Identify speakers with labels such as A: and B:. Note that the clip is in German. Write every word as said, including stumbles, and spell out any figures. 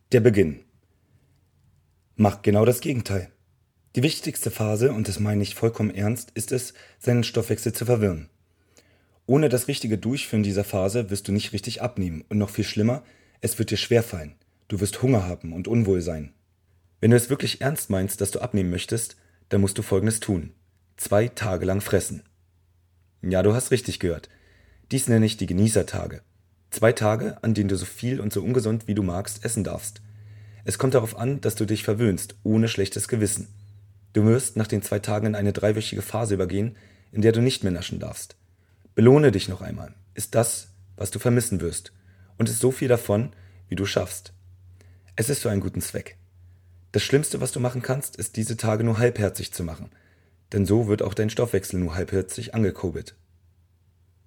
A: Der Beginn. Mach genau das Gegenteil. Die wichtigste Phase, und das meine ich vollkommen ernst, ist es, seinen Stoffwechsel zu verwirren. Ohne das richtige Durchführen dieser Phase wirst du nicht richtig abnehmen und noch viel schlimmer, es wird dir schwerfallen. Du wirst Hunger haben und unwohl sein. Wenn du es wirklich ernst meinst, dass du abnehmen möchtest, dann musst du Folgendes tun. Zwei Tage lang fressen. Ja, du hast richtig gehört. Dies nenne ich die Genießertage. Zwei Tage, an denen du so viel und so ungesund wie du magst essen darfst. Es kommt darauf an, dass du dich verwöhnst, ohne schlechtes Gewissen. Du wirst nach den zwei Tagen in eine dreiwöchige Phase übergehen, in der du nicht mehr naschen darfst. Belohne dich noch einmal, ist das, was du vermissen wirst, und ist so viel davon, wie du schaffst. Es ist für einen guten Zweck. Das Schlimmste, was du machen kannst, ist diese Tage nur halbherzig zu machen, denn so wird auch dein Stoffwechsel nur halbherzig angekurbelt.